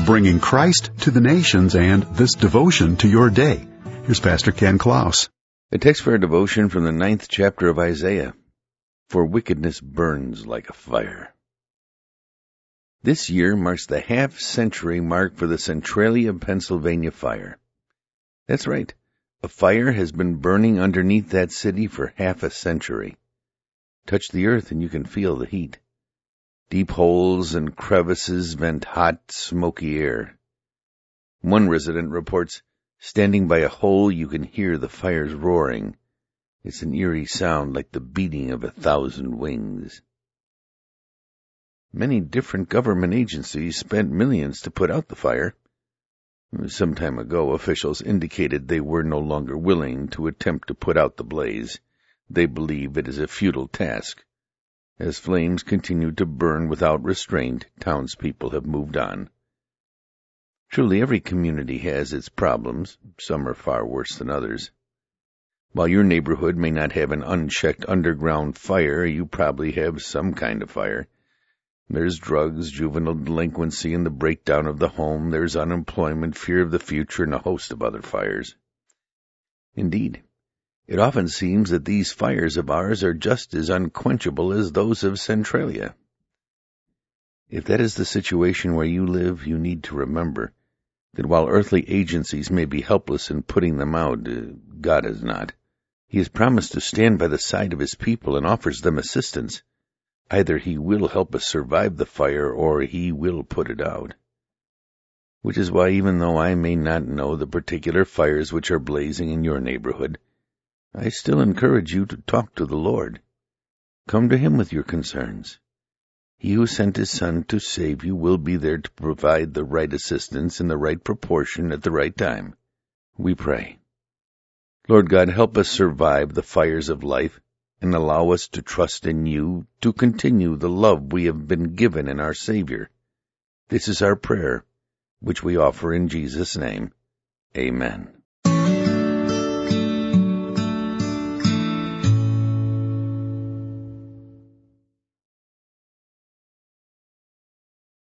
bringing Christ to the nations and this devotion to your day. Here's Pastor Ken Klaus. A text for our devotion from the 9th chapter of Isaiah. For wickedness burns like a fire. This year marks the half-century mark for the Centralia, Pennsylvania fire. That's right. A fire has been burning underneath that city for half a century. Touch the earth and you can feel the heat. Deep holes and crevices vent hot, smoky air. One resident reports, standing by a hole you can hear the fires roaring. It's an eerie sound like the beating of 1,000 wings. Many different government agencies spent millions to put out the fire. Some time ago, officials indicated they were no longer willing to attempt to put out the blaze. They believe it is a futile task. As flames continue to burn without restraint, townspeople have moved on. Truly, every community has its problems. Some are far worse than others. While your neighborhood may not have an unchecked underground fire, you probably have some kind of fire. There's drugs, juvenile delinquency, and the breakdown of the home. There's unemployment, fear of the future, and a host of other fires. Indeed, it often seems that these fires of ours are just as unquenchable as those of Centralia. If that is the situation where you live, you need to remember that while earthly agencies may be helpless in putting them out, God is not. He has promised to stand by the side of His people and offers them assistance. Either He will help us survive the fire, or He will put it out. Which is why, even though I may not know the particular fires which are blazing in your neighborhood, I still encourage you to talk to the Lord. Come to Him with your concerns. He who sent His Son to save you will be there to provide the right assistance in the right proportion at the right time. We pray. Lord God, help us survive the fires of life, and allow us to trust in You to continue the love we have been given in our Savior. This is our prayer, which we offer in Jesus' name. Amen.